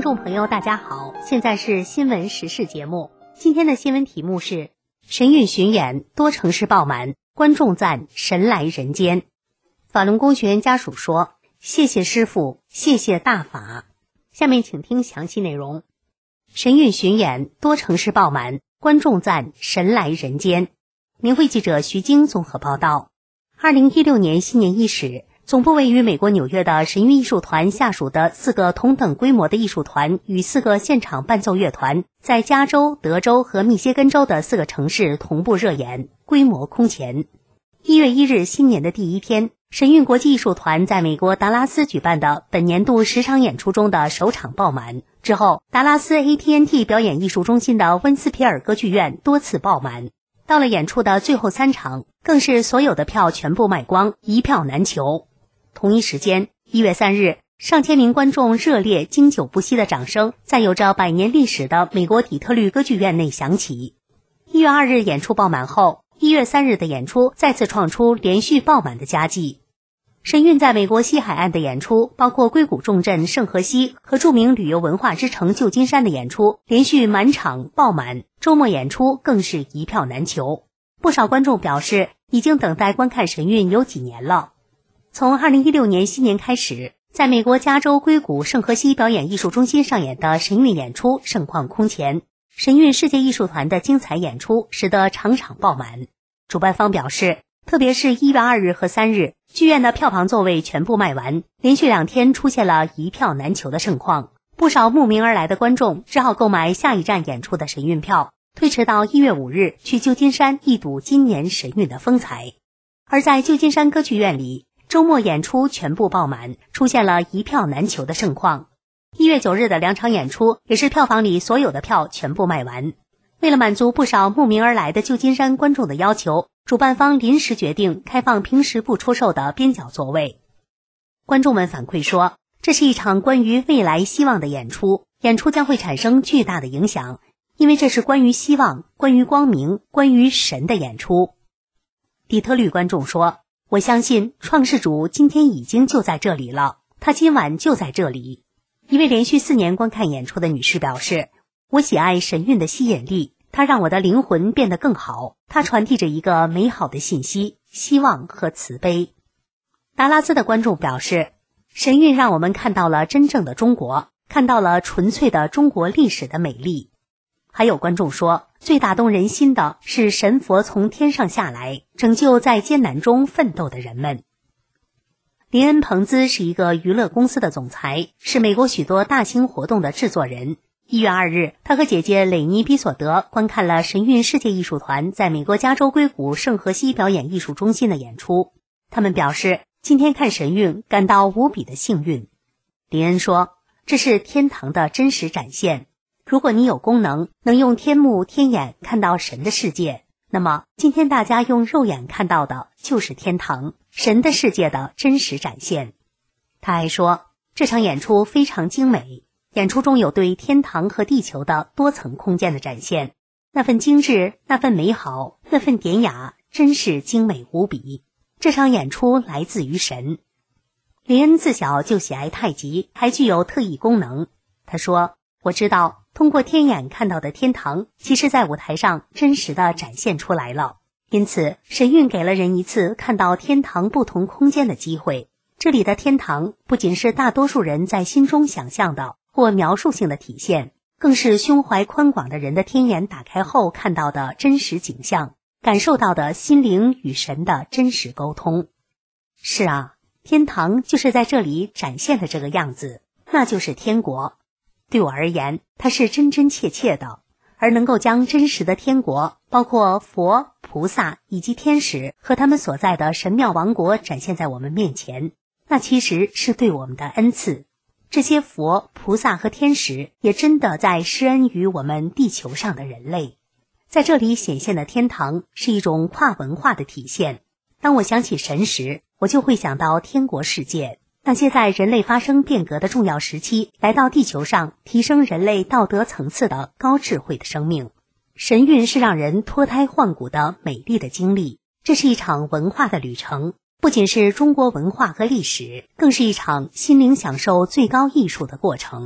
众朋友大家好，现在是新闻时事节目。今天的新闻题目是神韵巡演多城市爆满，观众赞神来人间。法轮功学员家属说，谢谢师父，谢谢大法。下面请听详细内容。神韵巡演多城市爆满，观众赞神来人间。明慧记者徐晶综合报道。2016年新年伊始，总部位于美国纽约的神韵艺术团下属的4个同等规模的艺术团与4个现场伴奏乐团，在加州、德州和密歇根州的4个城市同步热演，规模空前。1月1日新年的第一天，神韵国际艺术团在美国达拉斯举办的本年度10场演出中的首场爆满，之后达拉斯 AT&T 表演艺术中心的温斯皮尔歌剧院多次爆满。到了演出的最后3场，更是所有的票全部卖光，一票难求。同一时间，1月3日，上千名观众热烈经久不息的掌声在有着100年历史的美国底特律歌剧院内响起。1月2日演出爆满后，1月3日的演出再次创出连续爆满的佳绩。神韵在美国西海岸的演出，包括硅谷重镇圣荷西和著名旅游文化之城旧金山的演出，连续满场爆满，周末演出更是一票难求。不少观众表示，已经等待观看神韵有几年了。从2016年新年开始，在美国加州硅谷圣荷西表演艺术中心上演的神韵演出盛况空前，神韵世界艺术团的精彩演出使得场场爆满。主办方表示，特别是1月2日和3日，剧院的票房座位全部卖完，连续2天出现了一票难求的盛况。不少慕名而来的观众只好购买下一站演出的神韵票，推迟到1月5日去旧金山一睹今年神韵的风采。而在旧金山歌剧院里，周末演出全部爆满，出现了一票难求的盛况。1月9日的2场演出也是票房里所有的票全部卖完。为了满足不少慕名而来的旧金山观众的要求，主办方临时决定开放平时不出售的边角座位。观众们反馈说，这是一场关于未来希望的演出，演出将会产生巨大的影响，因为这是关于希望、关于光明、关于神的演出。底特律观众说，我相信创世主今天已经就在这里了，他今晚就在这里。一位连续4年观看演出的女士表示，我喜爱神韵的吸引力，它让我的灵魂变得更好，它传递着一个美好的信息、希望和慈悲。达拉斯的观众表示，神韵让我们看到了真正的中国，看到了纯粹的中国历史的美丽。还有观众说，最打动人心的是神佛从天上下来，拯救在艰难中奋斗的人们。林恩·彭兹是一个娱乐公司的总裁，是美国许多大型活动的制作人。1月2日，他和姐姐蕾妮·比索德观看了神韵世界艺术团在美国加州硅谷圣荷西表演艺术中心的演出。他们表示，今天看神韵感到无比的幸运。林恩说，这是天堂的真实展现。如果你有功能，能用天目天眼看到神的世界，那么今天大家用肉眼看到的就是天堂，神的世界的真实展现。他还说，这场演出非常精美，演出中有对天堂和地球的多层空间的展现，那份精致，那份美好，那份典雅，真是精美无比。这场演出来自于神。林恩自小就喜爱太极，还具有特异功能。他说，我知道通过天眼看到的天堂，其实在舞台上真实的展现出来了。因此，神韵给了人一次看到天堂不同空间的机会。这里的天堂不仅是大多数人在心中想象的或描述性的体现，更是胸怀宽广的人的天眼打开后看到的真实景象，感受到的心灵与神的真实沟通。是啊，天堂就是在这里展现的这个样子，那就是天国。对我而言，它是真真切切的，而能够将真实的天国，包括佛、菩萨以及天使和他们所在的神庙王国展现在我们面前，那其实是对我们的恩赐。这些佛、菩萨和天使也真的在施恩于我们地球上的人类。在这里显现的天堂是一种跨文化的体现。当我想起神时，我就会想到天国世界，那些在人类发生变革的重要时期来到地球上提升人类道德层次的高智慧的生命。神韵是让人脱胎换骨的美丽的经历，这是一场文化的旅程，不仅是中国文化和历史，更是一场心灵享受最高艺术的过程。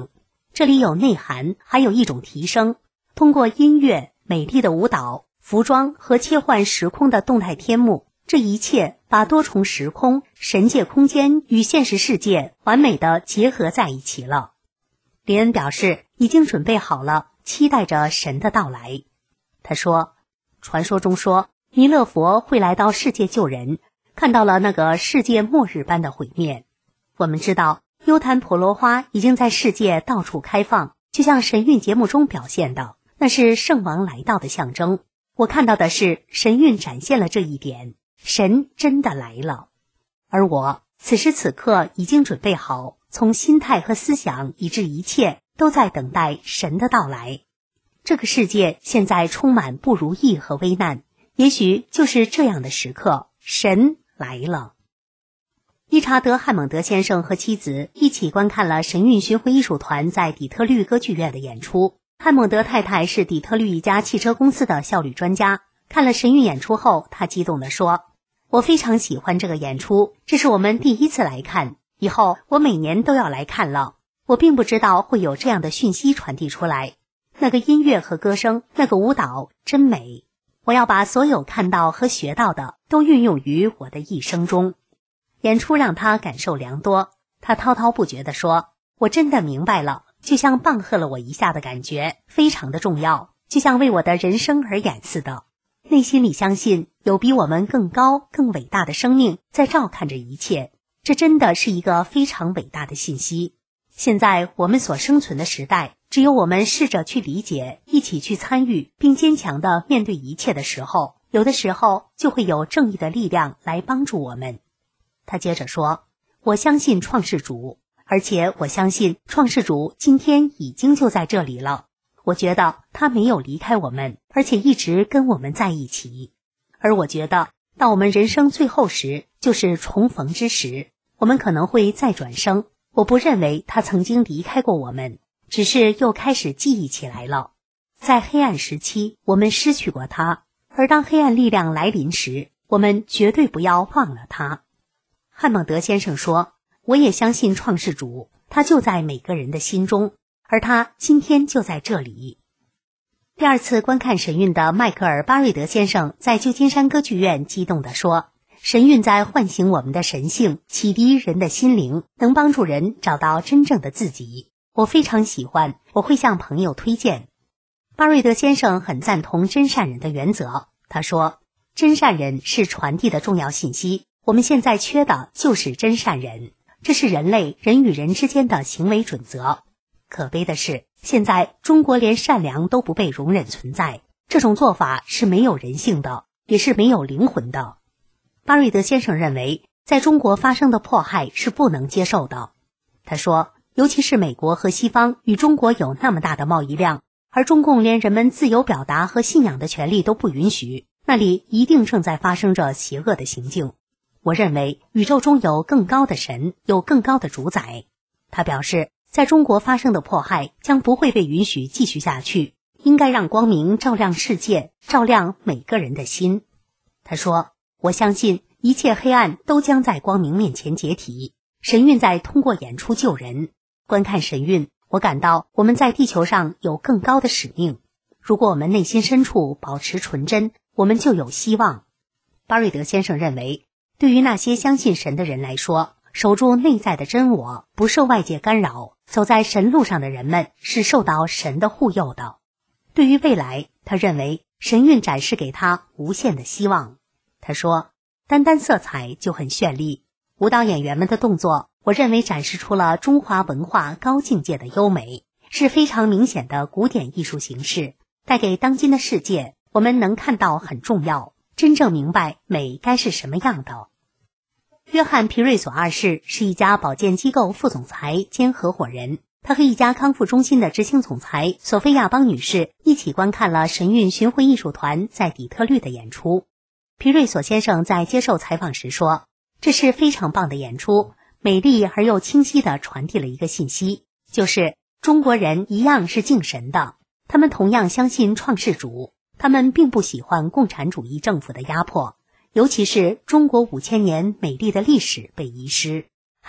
这里有内涵，还有一种提升。通过音乐、美丽的舞蹈、服装和切换时空的动态天幕，这一切把多重时空、神界空间与现实世界完美地结合在一起了。林恩表示已经准备好了，期待着神的到来。他说，传说中说弥勒佛会来到世界救人，看到了那个世界末日般的毁灭。我们知道优昙婆罗花已经在世界到处开放，就像神韵节目中表现的，那是圣王来到的象征。我看到的是神韵展现了这一点，神真的来了。而我此时此刻已经准备好，从心态和思想以至一切都在等待神的到来。这个世界现在充满不如意和危难，也许就是这样的时刻，神来了。理查德·汉蒙德先生和妻子一起观看了神韵巡回艺术团在底特律歌剧院的演出。汉蒙德太太是底特律一家汽车公司的效率专家，看了神韵演出后，她激动地说，我非常喜欢这个演出，这是我们第一次来看，以后我每年都要来看了。我并不知道会有这样的讯息传递出来，那个音乐和歌声，那个舞蹈真美，我要把所有看到和学到的都运用于我的一生中。演出让他感受良多，他滔滔不绝地说，我真的明白了，就像棒喝了我一下的感觉，非常的重要，就像为我的人生而演似的。内心里相信有比我们更高更伟大的生命在照看着一切，这真的是一个非常伟大的信息。现在我们所生存的时代，只有我们试着去理解，一起去参与，并坚强地面对一切的时候，有的时候就会有正义的力量来帮助我们。他接着说，我相信创世主，而且我相信创世主今天已经就在这里了。我觉得他没有离开我们，而且一直跟我们在一起。而我觉得到我们人生最后时，就是重逢之时，我们可能会再转生。我不认为他曾经离开过我们，只是又开始记忆起来了。在黑暗时期，我们失去过他，而当黑暗力量来临时，我们绝对不要忘了他。汉蒙德先生说，我也相信创世主，他就在每个人的心中，而他今天就在这里。第二次观看神韵的迈克尔·巴瑞德先生在旧金山歌剧院激动地说，神韵在唤醒我们的神性，启迪人的心灵，能帮助人找到真正的自己。我非常喜欢，我会向朋友推荐。巴瑞德先生很赞同真善人的原则，他说，真善人是传递的重要信息，我们现在缺的就是真善人，这是人类人与人之间的行为准则。可悲的是，现在中国连善良都不被容忍存在，这种做法是没有人性的，也是没有灵魂的。巴瑞德先生认为，在中国发生的迫害是不能接受的。他说，尤其是美国和西方与中国有那么大的贸易量，而中共连人们自由表达和信仰的权利都不允许，那里一定正在发生着邪恶的行径。我认为宇宙中有更高的神，有更高的主宰。他表示，在中国发生的迫害将不会被允许继续下去，应该让光明照亮世界，照亮每个人的心。他说，我相信一切黑暗都将在光明面前解体，神韵在通过演出救人。观看神韵，我感到我们在地球上有更高的使命。如果我们内心深处保持纯真，我们就有希望。巴瑞德先生认为，对于那些相信神的人来说，守住内在的真我，不受外界干扰，走在神路上的人们是受到神的护佑的。对于未来，他认为神韵展示给他无限的希望。他说，单单色彩就很绚丽，舞蹈演员们的动作，我认为展示出了中华文化高境界的优美，是非常明显的古典艺术形式，带给当今的世界，我们能看到很重要，真正明白美该是什么样的。约翰·皮瑞索二世是一家保健机构副总裁兼合伙人，他和一家康复中心的执行总裁索菲亚·邦女士一起观看了神韵巡回艺术团在底特律的演出。皮瑞索先生在接受采访时说，这是非常棒的演出，美丽而又清晰地传递了一个信息，就是中国人一样是敬神的，他们同样相信创世主，他们并不喜欢共产主义政府的压迫，尤其是中国5000年美丽的历史被遗失，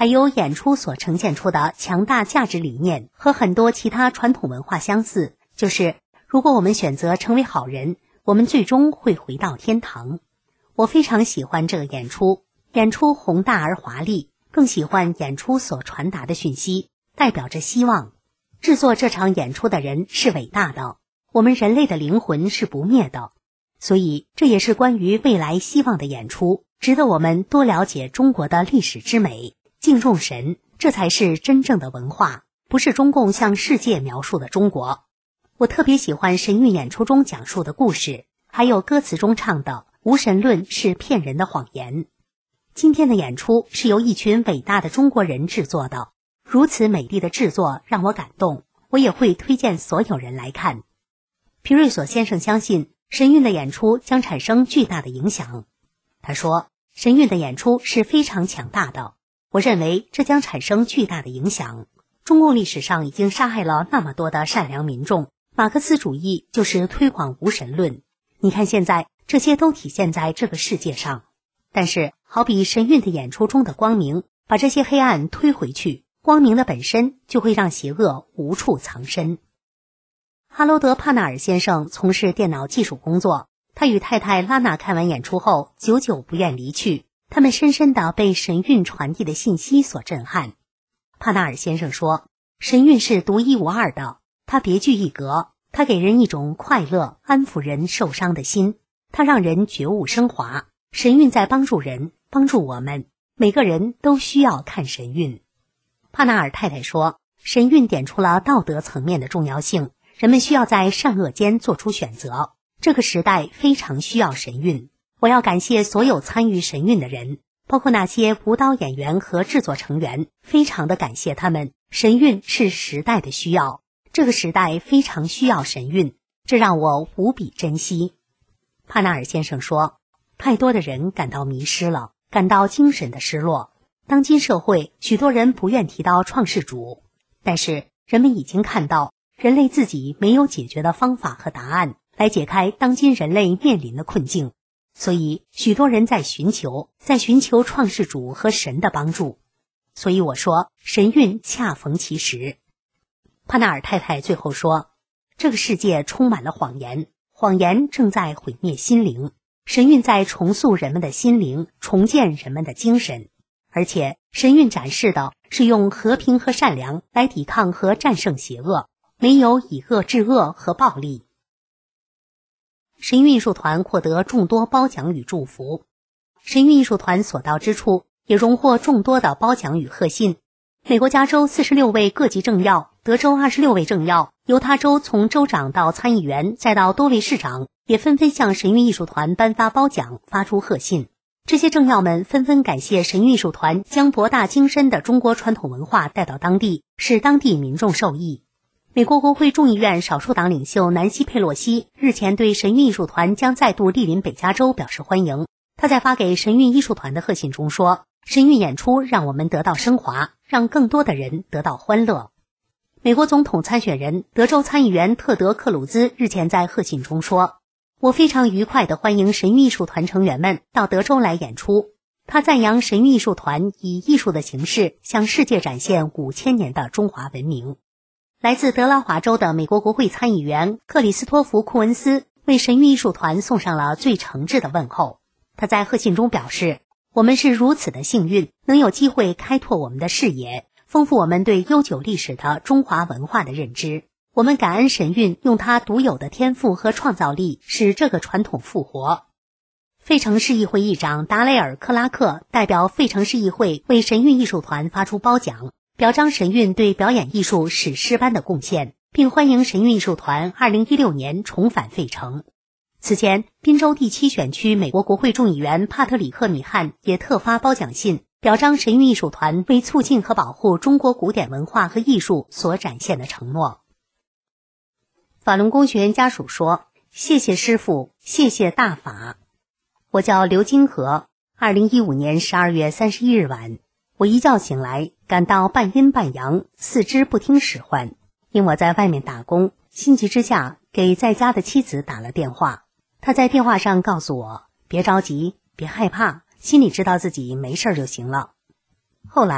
还有演出所呈现出的强大价值理念和很多其他传统文化相似，就是如果我们选择成为好人，我们最终会回到天堂。我非常喜欢这个演出，演出宏大而华丽，更喜欢演出所传达的讯息，代表着希望。制作这场演出的人是伟大的，我们人类的灵魂是不灭的，所以这也是关于未来希望的演出，值得我们多了解中国的历史之美，敬重神，这才是真正的文化，不是中共向世界描述的中国。我特别喜欢神韵演出中讲述的故事，还有歌词中唱的无神论是骗人的谎言。今天的演出是由一群伟大的中国人制作的，如此美丽的制作让我感动，我也会推荐所有人来看。皮瑞索先生相信神韵的演出将产生巨大的影响。他说，神韵的演出是非常强大的，我认为这将产生巨大的影响。中共历史上已经杀害了那么多的善良民众，马克思主义就是推广无神论。你看现在这些都体现在这个世界上。但是好比神韵的演出中的光明，把这些黑暗推回去，光明的本身就会让邪恶无处藏身。哈罗德·帕纳尔先生从事电脑技术工作，他与太太拉娜看完演出后久久不愿离去，他们深深地被神韵传递的信息所震撼。帕纳尔先生说，神韵是独一无二的，它别具一格，它给人一种快乐、安抚人受伤的心，它让人觉悟升华。神韵在帮助人，帮助我们，每个人都需要看神韵。帕纳尔太太说，神韵点出了道德层面的重要性，人们需要在善恶间做出选择，这个时代非常需要神韵。我要感谢所有参与神韵的人，包括那些舞蹈演员和制作成员，非常的感谢他们。神韵是时代的需要，这个时代非常需要神韵，这让我无比珍惜。帕纳尔先生说，太多的人感到迷失了，感到精神的失落。当今社会，许多人不愿提到创世主，但是人们已经看到，人类自己没有解决的方法和答案来解开当今人类面临的困境，所以许多人在寻求创世主和神的帮助。所以我说，神韵恰逢其时。帕纳尔太太最后说，这个世界充满了谎言，谎言正在毁灭心灵，神韵在重塑人们的心灵，重建人们的精神，而且神韵展示的是用和平和善良来抵抗和战胜邪恶，没有以恶制恶和暴力。神韵艺术团获得众多褒奖与祝福，神韵艺术团所到之处也荣获众多的褒奖与贺信。美国加州46位各级政要，德州26位政要，犹他州从州长到参议员再到多位市长，也纷纷向神韵艺术团颁发褒奖，发出贺信。这些政要们纷纷感谢神韵艺术团将博大精深的中国传统文化带到当地，使当地民众受益。美国国会众议院少数党领袖南希·佩洛西日前对神韵艺术团将再度莅临北加州表示欢迎。他在发给神韵艺术团的贺信中说，神韵演出让我们得到升华，让更多的人得到欢乐。美国总统参选人德州参议员特德·克鲁兹日前在贺信中说，我非常愉快地欢迎神韵艺术团成员们到德州来演出。他赞扬神韵艺术团以艺术的形式向世界展现5000年的中华文明。来自德拉华州的美国国会参议员克里斯托弗·库恩斯为神韵艺术团送上了最诚挚的问候。他在贺信中表示，我们是如此的幸运，能有机会开拓我们的视野，丰富我们对悠久历史的中华文化的认知。我们感恩神韵用它独有的天赋和创造力使这个传统复活。费城市议会议长达雷尔·克拉克代表费城市议会为神韵艺术团发出褒奖，表彰神韵对表演艺术史诗般的贡献，并欢迎神韵艺术团2016年重返费城。此前，宾州第7选区美国国会众议员帕特里克·米汉也特发褒奖信，表彰神韵艺术团为促进和保护中国古典文化和艺术所展现的承诺。法轮功学员家属说，谢谢师父，谢谢大法。我叫刘金河，2015年12月31日晚，我一觉醒来，感到半阴半阳，四肢不听使唤。因我在外面打工，心急之下给在家的妻子打了电话。他在电话上告诉我，别着急，别害怕，心里知道自己没事就行了。后来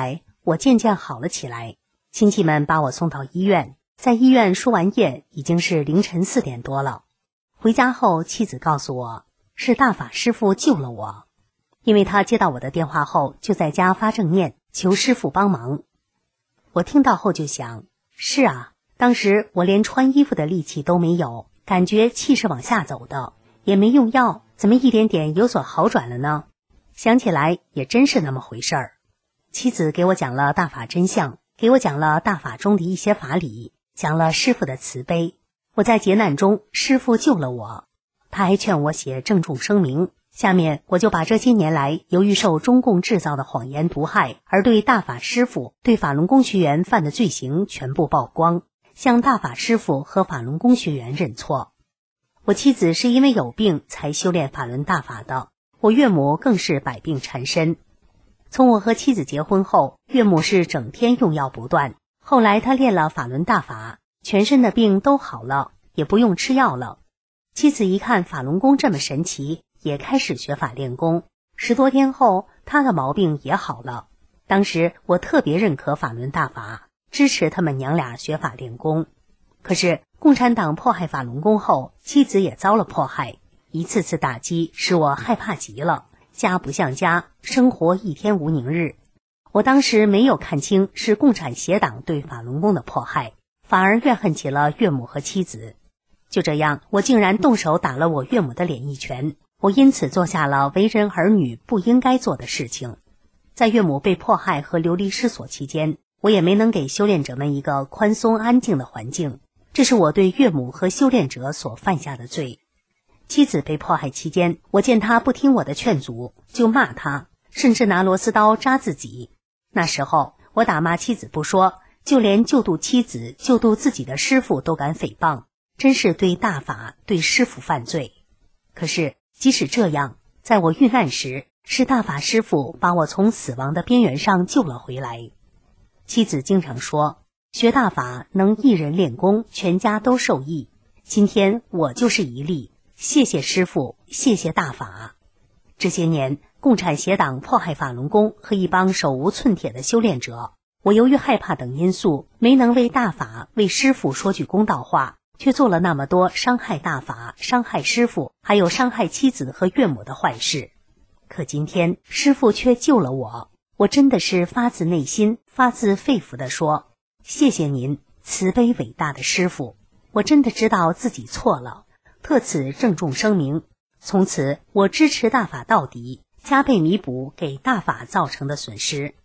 我渐渐好了起来。亲戚们把我送到医院，在医院输完液已经是凌晨4点多了。回家后，妻子告诉我，是大法师父救了我。因为他接到我的电话后，就在家发正念，求师父帮忙。我听到后就想，是啊，当时我连穿衣服的力气都没有，感觉气是往下走的，也没用药，怎么一点点有所好转了呢？想起来也真是那么回事儿。妻子给我讲了大法真相，给我讲了大法中的一些法理，讲了师父的慈悲。我在劫难中，师父救了我。他还劝我写郑重声明。下面我就把这些年来由于受中共制造的谎言毒害而对大法师父、对法轮功学员犯的罪行全部曝光，向大法师父和法轮功学员认错。我妻子是因为有病才修炼法轮大法的，我岳母更是百病缠身。从我和妻子结婚后，岳母是整天用药不断，后来她练了法轮大法，全身的病都好了，也不用吃药了。妻子一看法轮功这么神奇，也开始学法练功，10多天后，她的毛病也好了。当时我特别认可法轮大法，支持他们娘俩学法练功。可是共产党迫害法轮功后，妻子也遭了迫害，一次次打击使我害怕极了，家不像家，生活一天无宁日。我当时没有看清是共产邪党对法轮功的迫害，反而怨恨起了岳母和妻子。就这样，我竟然动手打了我岳母的脸一拳，我因此做下了为人儿女不应该做的事情。在岳母被迫害和流离失所期间，我也没能给修炼者们一个宽松安静的环境，这是我对岳母和修炼者所犯下的罪。妻子被迫害期间，我见她不听我的劝阻，就骂她，甚至拿螺丝刀扎自己。那时候我打骂妻子不说，就连救度妻子、救度自己的师父都敢诽谤，真是对大法、对师父犯罪。可是即使这样，在我遇难时，是大法师父把我从死亡的边缘上救了回来。妻子经常说，学大法能一人练功，全家都受益。今天我就是一例，谢谢师父，谢谢大法。这些年，共产邪党迫害法轮功和一帮手无寸铁的修炼者，我由于害怕等因素，没能为大法、为师父说句公道话，却做了那么多伤害大法、伤害师父，还有伤害妻子和岳母的坏事。可今天师父却救了我，我真的是发自内心、发自肺腑地说，谢谢您，慈悲伟大的师父。我真的知道自己错了，特此郑重声明，从此我支持大法到底，加倍弥补给大法造成的损失。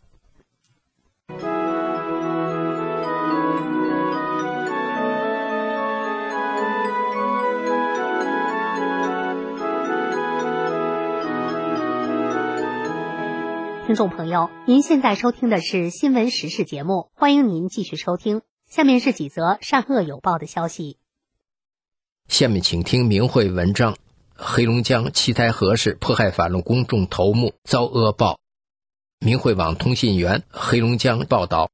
听众朋友，您现在收听的是新闻时事节目，欢迎您继续收听。下面是几则善恶有报的消息。 下面请听明慧文章：黑龙江七台河市迫害法轮功众头目遭恶报。明慧网通信员黑龙江报道：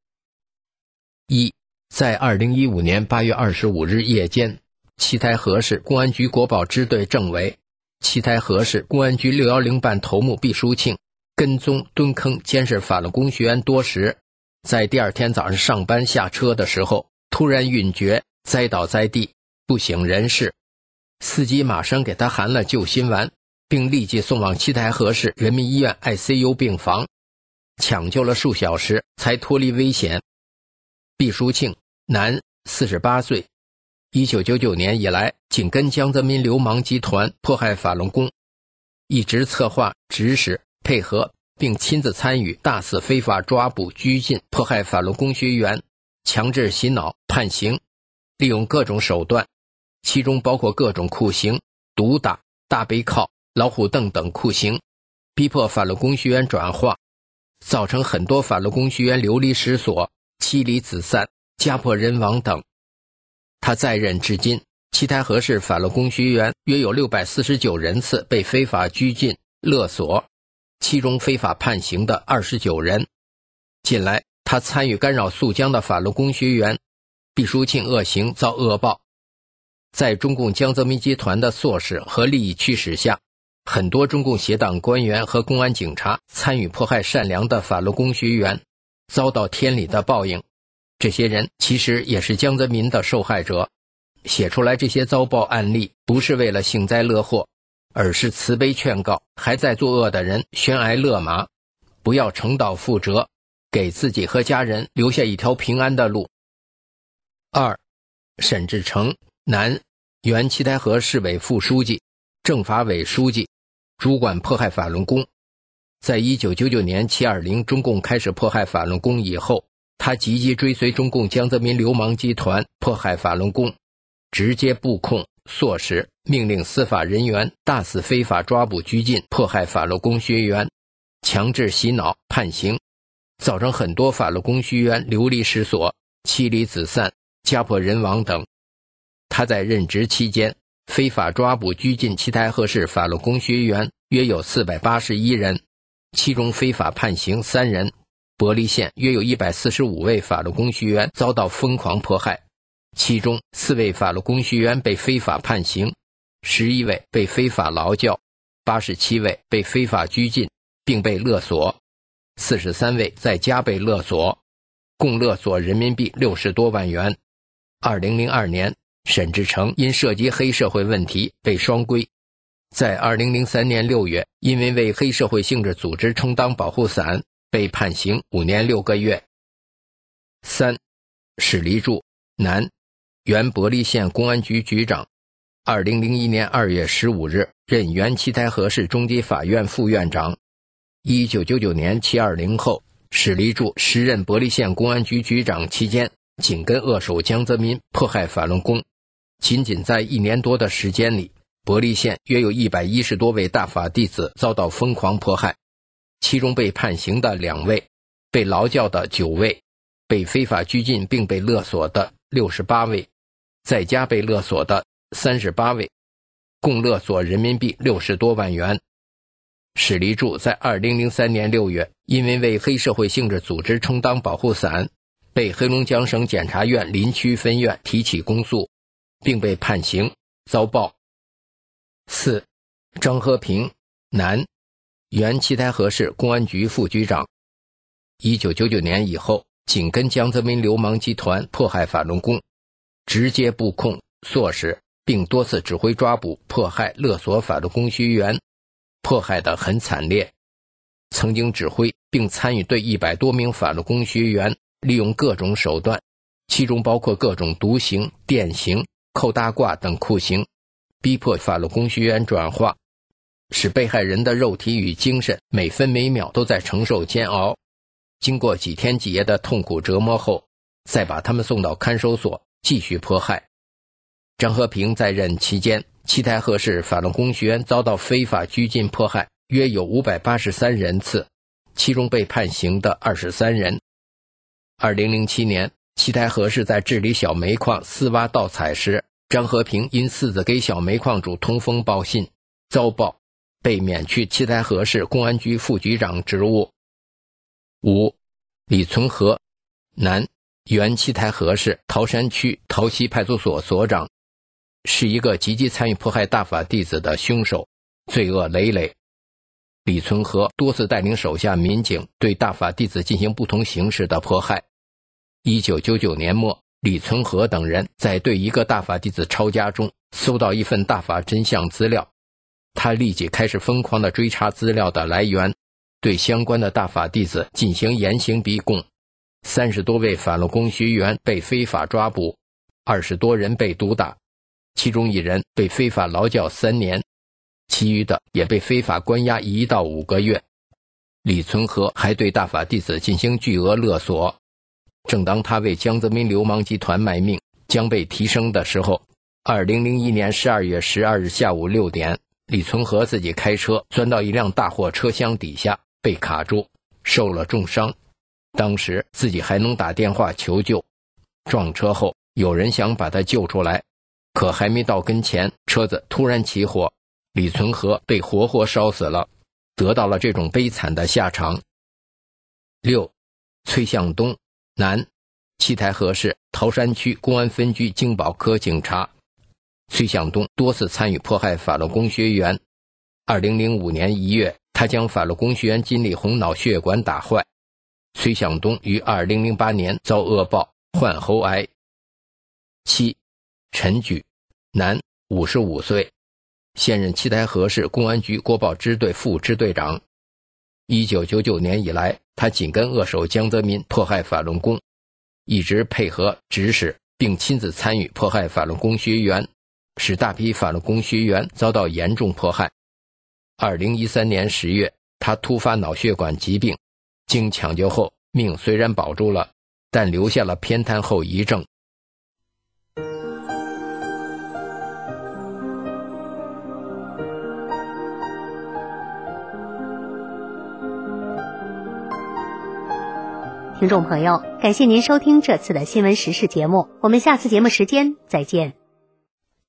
在2015年8月25日夜间，七台河市公安局国保支队政委、七台河市公安局610办头目毕淑庆跟踪蹲坑监视法轮功学员多时，在第二天早上上班下车的时候，突然晕厥，栽倒在地，不省人事。司机马上给他含了救心丸，并立即送往七台河市人民医院 ICU 病房，抢救了数小时才脱离危险。毕淑庆，男，48岁，1999年以来紧跟江泽民流氓集团迫害法轮功，一直策划、指使、配合并亲自参与大肆非法抓捕、拘禁、迫害法轮功学员，强制洗脑、判刑，利用各种手段，其中包括各种酷刑、毒打、大背铐、老虎凳等酷刑，逼迫法轮功学员转化，造成很多法轮功学员流离失所、妻离子散、家破人亡等。他在任至今，七台河市法轮功学员约有649人次被非法拘禁、勒索，其中非法判刑的29人。近来他参与干扰肃江的法轮功学员，毕淑庆恶行遭恶报。在中共江泽民集团的唆使和利益驱使下，很多中共邪党官员和公安警察参与迫害善良的法轮功学员， 遭到天理的报应。这些人其实也是江泽民的受害者。写出来这些遭报案例，不是为了幸灾乐祸，而是慈悲劝告还在作恶的人悬崖勒马，不要重蹈覆辙，给自己和家人留下一条平安的路。2. 沈志诚，男，原七台河市委副书记、政法委书记，主管迫害法轮功。在1999年720中共开始迫害法轮功以后，他积极追随中共江泽民流氓集团迫害法轮功，直接布控、唆使、命令司法人员大肆非法抓捕拘禁迫害法轮功学员，强制洗脑判刑，造成很多法轮功学员流离失所、妻离子散、家破人亡等。他在任职期间，非法抓捕拘禁七台河市法轮功学员约有481人，其中非法判刑3人。伯利县约有145位法轮功学员遭到疯狂迫害，其中4位法轮功学员被非法判刑，11位被非法劳教，87位被非法拘禁并被勒索，43位在家被勒索，共勒索人民币60多万元。2002年，沈志诚因涉及黑社会问题被双规，在2003年6月，因为为黑社会性质组织充当保护伞，被判刑5年6个月。3. 史立柱，男，原伯利县公安局局长，2001年2月15日任原七台河市中级法院副院长。1999年720后，史立柱时任伯利县公安局局长期间，紧跟恶手江泽民迫害法轮功。仅仅在1年多的时间里，伯利县约有110多位大法弟子遭到疯狂迫害，其中被判刑的2位，被劳教的9位，被非法拘禁并被勒索的68位，在家被勒索的38位，共勒索人民币60多万元。史立柱在2003年6月，因为黑社会性质组织充当保护伞，被黑龙江省检察院临区分院提起公诉，并被判刑，遭报。4. 张和平，男，原七台河市公安局副局长。1999年以后，紧跟江泽民流氓集团迫害法轮功，直接布控、唆使，并多次指挥抓捕、迫害、勒索法轮功学员，迫害得很惨烈。曾经指挥并参与对100多名法轮功学员利用各种手段，其中包括各种毒刑、电刑、扣大褂等酷刑，逼迫法轮功学员转化，使被害人的肉体与精神每分每秒都在承受煎熬。经过几天几夜的痛苦折磨后，再把他们送到看守所继续迫害。张和平在任期间，七台河市法轮功学员遭到非法拘禁迫害约有583人次，其中被判刑的23人。2007年，七台河市在治理小煤矿私挖盗采时，张和平因私自给小煤矿主通风报信，遭报，被免去七台河市公安局副局长职务。5. 李存和，男，原七台河市桃山区桃溪派出所所长，是一个积极参与迫害大法弟子的凶手，罪恶累累。李存和多次带领手下民警对大法弟子进行不同形式的迫害。1999年末，李存和等人在对一个大法弟子抄家中搜到一份大法真相资料，他立即开始疯狂地追查资料的来源，对相关的大法弟子进行严刑逼供，30多位法轮功学员被非法抓捕，20多人被毒打，其中1人被非法劳教3年，其余的也被非法关押1到5个月。李存和还对大法弟子进行巨额勒索。正当他为江泽民流氓集团卖命，将被提升的时候，2001年12月12日下午6点，李存和自己开车钻到一辆大货车厢底下，被卡住，受了重伤。当时自己还能打电话求救。撞车后，有人想把他救出来，可还没到跟前，车子突然起火，李存和被活活烧死了，得到了这种悲惨的下场。6. 崔向东，男，七台河市桃山区公安分局经保科警察。崔向东多次参与迫害法轮功学员。2005年1月，他将法轮功学员金立红脑血管打坏， 崔向东于2008年遭恶报，患喉癌。7. 陈举，男，55岁，现任七台河市公安局国保支队副支队长。1999年以来，他紧跟恶手江泽民迫害法轮功，一直配合指使并亲自参与迫害法轮功学员，使大批法轮功学员遭到严重迫害。2013年10月，他突发脑血管疾病，经抢救后命虽然保住了，但留下了偏瘫后遗症。 听众朋友，感谢您收听这次的新闻时事节目，我们下次节目时间再见。